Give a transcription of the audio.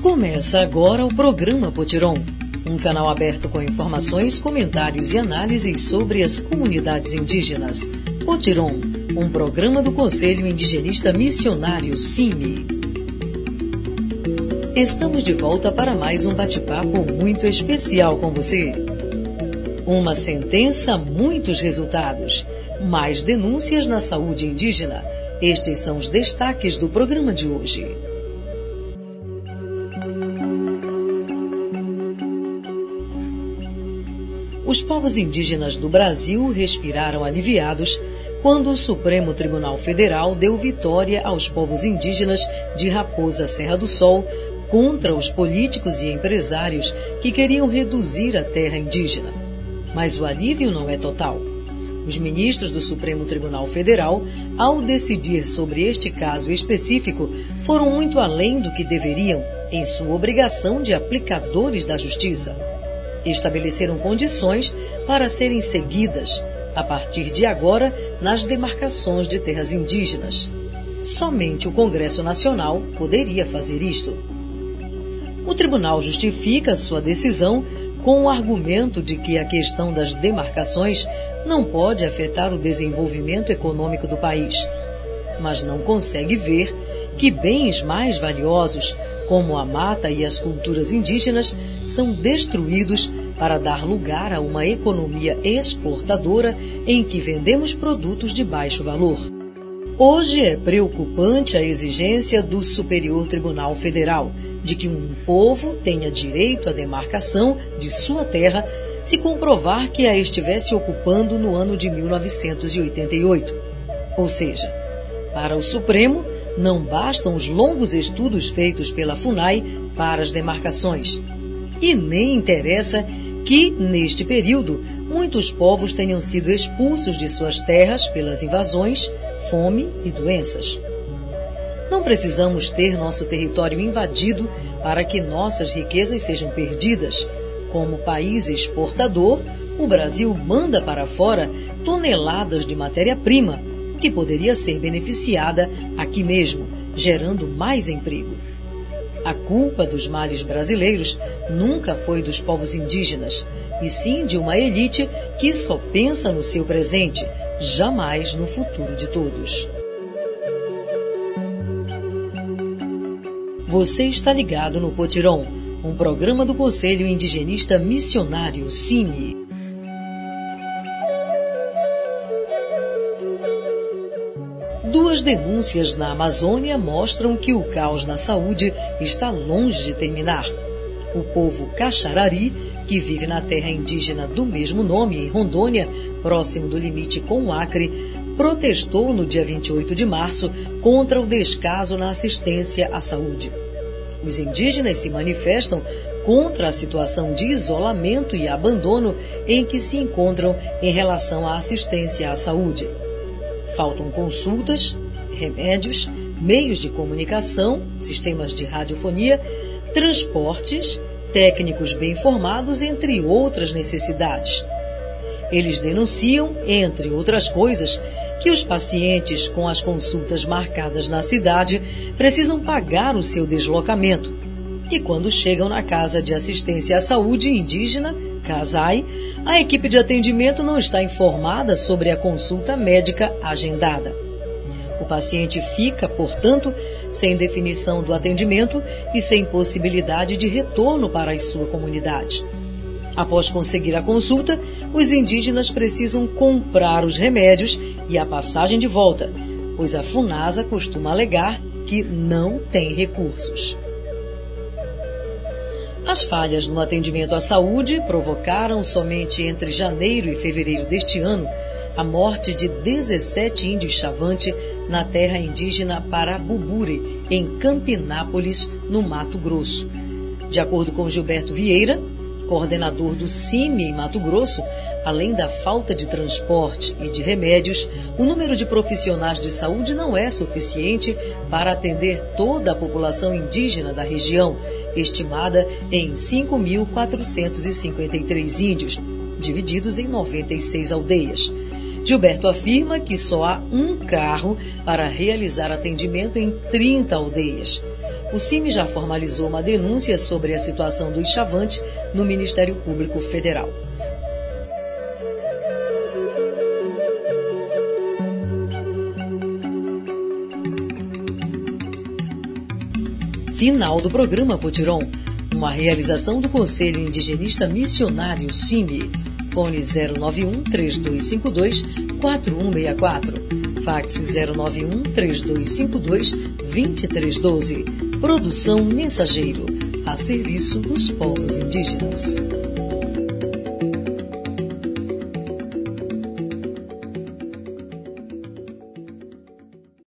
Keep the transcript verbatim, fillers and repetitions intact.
Começa agora o programa Potiron, um canal aberto com informações, comentários e análises sobre as comunidades indígenas. Potiron, um programa do Conselho Indigenista Missionário, C I M I. Estamos de volta para mais um bate-papo muito especial com você. Uma sentença, muitos resultados. Mais denúncias na saúde indígena. Estes são os destaques do programa de hoje. Os povos indígenas do Brasil respiraram aliviados quando o Supremo Tribunal Federal deu vitória aos povos indígenas de Raposa Serra do Sol contra os políticos e empresários que queriam reduzir a terra indígena. Mas o alívio não é total. Os ministros do Supremo Tribunal Federal, ao decidir sobre este caso específico, foram muito além do que deveriam em sua obrigação de aplicadores da justiça. Estabeleceram condições para serem seguidas, a partir de agora, nas demarcações de terras indígenas. Somente o Congresso Nacional poderia fazer isto. O tribunal justifica sua decisão com o argumento de que a questão das demarcações não pode afetar o desenvolvimento econômico do país, mas não consegue ver que bens mais valiosos, como a mata e as culturas indígenas, são destruídos para dar lugar a uma economia exportadora em que vendemos produtos de baixo valor. Hoje é preocupante a exigência do Superior Tribunal Federal de que um povo tenha direito à demarcação de sua terra se comprovar que a estivesse ocupando no ano de mil novecentos e oitenta e oito. Ou seja, para o Supremo, não bastam os longos estudos feitos pela FUNAI para as demarcações. E nem interessa que, neste período, muitos povos tenham sido expulsos de suas terras pelas invasões, fome e doenças. Não precisamos ter nosso território invadido para que nossas riquezas sejam perdidas. Como país exportador, o Brasil manda para fora toneladas de matéria-prima que poderia ser beneficiada aqui mesmo, gerando mais emprego. A culpa dos males brasileiros nunca foi dos povos indígenas, e sim de uma elite que só pensa no seu presente, jamais no futuro de todos. Você está ligado no Potiron, um programa do Conselho Indigenista Missionário, C I M I. Duas denúncias na Amazônia mostram que o caos na saúde está longe de terminar. O povo Caxarari, que vive na terra indígena do mesmo nome, em Rondônia, próximo do limite com o Acre, protestou no dia vinte e oito de março contra o descaso na assistência à saúde. Os indígenas se manifestam contra a situação de isolamento e abandono em que se encontram em relação à assistência à saúde. Faltam consultas, remédios, meios de comunicação, sistemas de radiofonia, transportes, técnicos bem formados, entre outras necessidades. Eles denunciam, entre outras coisas, que os pacientes com as consultas marcadas na cidade precisam pagar o seu deslocamento. E quando chegam na Casa de Assistência à Saúde Indígena, CASAI, a equipe de atendimento não está informada sobre a consulta médica agendada. O paciente fica, portanto, sem definição do atendimento e sem possibilidade de retorno para a sua comunidade. Após conseguir a consulta, os indígenas precisam comprar os remédios e a passagem de volta, pois a FUNASA costuma alegar que não tem recursos. As falhas no atendimento à saúde provocaram somente entre janeiro e fevereiro deste ano a morte de dezessete índios Xavante na terra indígena Parabubure, em Campinápolis, no Mato Grosso. De acordo com Gilberto Vieira, coordenador do C I M I em Mato Grosso, além da falta de transporte e de remédios, o número de profissionais de saúde não é suficiente para atender toda a população indígena da região, estimada em cinco mil quatrocentos e cinquenta e três índios, divididos em noventa e seis aldeias. Gilberto afirma que só há um carro para realizar atendimento em trinta aldeias. o CIMI já formalizou uma denúncia sobre a situação do Chavante no Ministério Público Federal. Final do programa Potiron, uma realização do Conselho Indigenista Missionário CIMI. Fone zero nove um, três dois cinco dois, quatro um seis quatro. Fax zero nove um, três dois cinco dois, dois três um dois. Produção Mensageiro, a serviço dos povos indígenas.